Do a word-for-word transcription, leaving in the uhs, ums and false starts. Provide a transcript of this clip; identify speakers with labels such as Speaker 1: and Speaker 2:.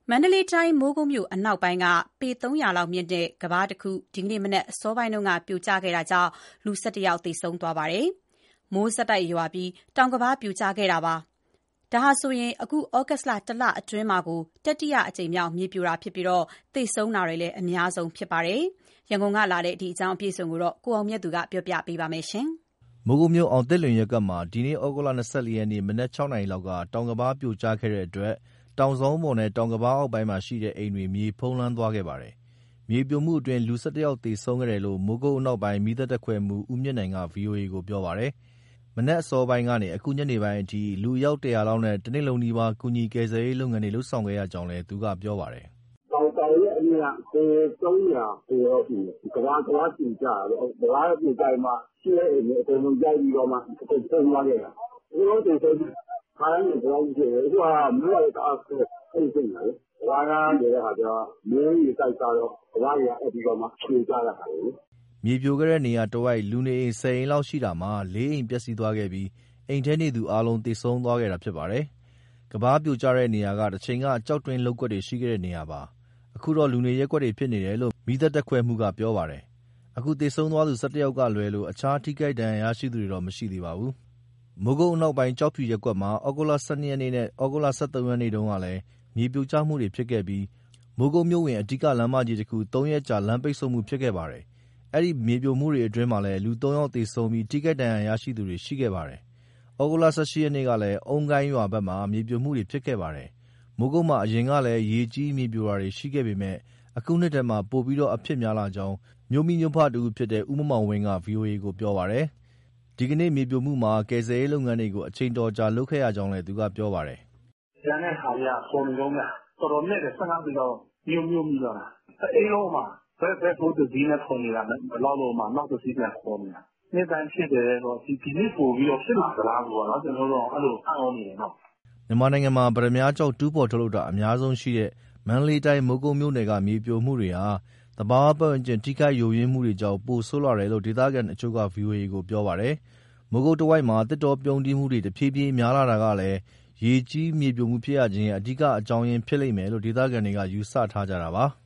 Speaker 1: မန္တလေးတိုင်းမိုးကုတ်မြို့အနောက်ပိုင်းကပေသုံးရာလောက်မြင့်တဲ့ကမ်းပါးတစ်ခုဒီကနေ့မနက်အစောပိုင်းကပြိုကျခဲ့တာကြောင့်လူ၁၁ယောက်သေဆုံးသွားပါတယ်။မိုးဆက်တိုက်ရွာပြီးတောင်ကမ်းပါးပြိုကျခဲ့တာပါ။ဒါဟာဆိုရင်အခုဩဂုတ်လတစ်လအတွင်းမှာကိုတတိယအကြိမ်မြောက်မြေပြိုတာဖြစ်ပြီးသေဆုံးတာတွေလည်းအများဆုံးဖြစ်ပါတယ်။ရန်ကုန်ကလာတဲ့ဒီအကြောင်းအပြည့်အစုံကိုကိုအောင်မြတ်သူကပြောပြပေးပါမယ်။
Speaker 2: မိုးကုတ်မြို့အောင်သစ်လွင်ရပ်ကွက်မှာဒီနေ့ဩဂုတ်လ၂၄ရက်နေ့မနက်၆နာရီလောက်ကတောင်ကမ်းပါးပြိုကျခဲ့တဲ့အတွက်တောင်စောင်းပေါ်နဲ့တောင်ကမ်းပါးအောက်ပိုင်းမှာရှိတဲ့အိမ်တွေမြေဖုံးလွှမ်းသွားခဲ့ပါတယ်။မြေပြိုမှုအတွင်းလူ၁၁ယောက်သေဆုံးခဲ့တယ်လို့မိုးကုတ်အနောက်ပိုင်းမီးသတ်တပ်ခွဲမှူးဦးမြင့်နိုင်က ဗွီအိုအေကိုပြောပါတယ်။မနက်အစောပိုင်းကနေအခုညနေပိုင်းအထိလူအယောက်၁၀၀လောက်နဲ့တနေ့လုံးနီးပါးကူညီကယ်ဆယ်ရေးလုပ်ငန်းတွေလုပ်ဆောင်ခဲ့ရကြောင်းလည်းသူကပြောပါတယ်
Speaker 3: ။“တောင်ရဲ့အမြင့်ကပေသုံးရာကျော်လောက်ရှိတယ်။ကမ်းပါးပြိုကျတာပေါ့။ကမ်းပါးပြိုကျပြီးမှရှိတဲ့အိမ်တွေအကုန်လုံးရိုက်ပြီးတော့မှအကုန်ဖုံးသွားခဲ့တာ။အကုန်လုံးသေဆုံးတယ်။ခါတိုင်းဆိုဘယ်လောက်ရှိလဲ။အခုကမိုးကလည်းတအားဆိုး။အဲ့ဒီစိတ်နေတာလေ။ကမ်းပါးနေတဲ့အခါကျတော့မိုးရေတိုက်စားတော့ကမ်းပါးတွေကအက်ပြီးတော့မှပြိုကျရတာလေ။
Speaker 2: ”မြေပြိုခဲ့တဲ့နေရာတဝိုက်လူနေအိမ်၁၀အိမ်လောက်ရှိတာမှာလေးအိမ်ပျက်စီးသွားခဲ့ပြီးအိမ်ထဲနေသူအားလုံးသေဆုံးသွားခဲ့တာဖြစ်ပါတယ်။ကမ်းပါးပြိုကျတဲ့နေရာကတချိန်ကကျောက်တွင်းလုပ်ကွက်တွေရှိခဲ့တဲ့နေရာပါ။အခုတော့လူနေရပ်ကွက်တွေဖြစ်နေတယ်လို့မီးသတ်တပ်ခွဲမှူးကပြောပါတယ်။အခုသေဆုံးသွားသူ၁၁ယောက်ကလွဲလို့အခြားထိခိုက်ဒဏ်ရာရရှိသူတွေတော့မရှိသေးပါဘူး။မိုးကုတ်အနောက်ပိုင်းကျောက်ဖြူရပ်ကွက်မှာဩဂုတ်လ၁၂ရက်နေ့နဲ့ဩဂုတ်လ၁၃ရက်နေ့တုန်းကလည်းမြေပြိုကျမှုတွေဖြစ်ခဲ့ပြီးမိုးကုတ်မြို့ဝင်အဓိကလမ်းမကြီးတစ်ခု၃ရက်ကြာလမ်းပိတ်ဆို့မှုဖြစ်ခဲ့ပါတယ်။အဲ့ဒီမြေပြိုမှုတွေအတွင်းမှာလည်းလူ၃ယောက်သေဆုံးပြီးထိခိုက်ဒဏ်ရာရရှိသူတွေရှိခဲ့ပါတယ်။ဩဂုတ်လ၁၈ရက်နေ့ကလည်းအုံကိုင်းရွာဘက်မှာမြေပြိုမှုတွေဖြစ်ခဲ့ပါတယ်။မိုးကုတ်မှာအရင်ကလည်းရေကြီးမြေပြိုတာတွေရှိခဲ့ပေမဲ့အခုနှစ်ထဲမှာပိုပြီးအဖြစ်များလာကြောင်းမြို့မိမြို့ဖတစ်ဦးဖြစ်တဲ့ဦးမောင်မောင်ဝင်းက ဗွီအိုအေကိုပြောပါတယ်။ဒီကနေ့မြေပြိုမှုမှာကယ်ဆယ်ရေးလုပ်ငန်းတွေကိုအချိန်အတော်ကြာလုပ်ခဲ့ရကြောင်းလည်းသူကပြောပါတယ်
Speaker 3: ။“ကျန်တဲ့ဟာတွေကပေါ်နေတုန်းဗျ။တော်တော်နက်တယ်၁၅ပေလောက်မြုပ်မြုပ်မိသွားတာ။တအိမ်လုံးမှာဘက်ဘက်ဖိုးတစ်စီးနဲ့ခုန်နေတာမလောက်လို့မှနောက်တစ်စီးပြန်ခေါ်နေတာ။နှစ်တိုင်းဖြစ်တယ်ဆိုတော့ဒီဒီနေ့ပို့ပြီးတော့ဖြစ်လာသလားဆိုတော့ကျွန်တော်တို့အဲ့လိုအံ့ဩနေတယ်နော်
Speaker 2: ။မြန်မာနိုင်ငံမှာပတ္တမြားကျောက်တူးဖော်ထုတ်လုပ်တာအများဆုံးရှိတဲ့မန္တလေးတိုင်းမိုးကုတ်မြို့နယ်ကမြေပြိုမှုတွေဟာသဘာဝပတ်ဝန်းကျင်ထိခိုက်ယိုယွင်းမှုတွေကြောင့်ပိုဆိုးလာတယ်လို့ဒေသခံအချို့က ဗွီအိုအေကိုပြောပါတယ်။မိုးကုတ်တဝိုက်မှာသစ်တောပြုန်းတီးမှုတွေတဖြည်းဖြည်းများလာတာကလည်းရေကြီးမြေပြိုမှုဖြစ်ရခြင်းရဲ့အဓိကအကြောင်းရင်းဖြစ်လိမ့်မယ်လို့ဒေသခံတွေကယူဆထားကြတာပါ။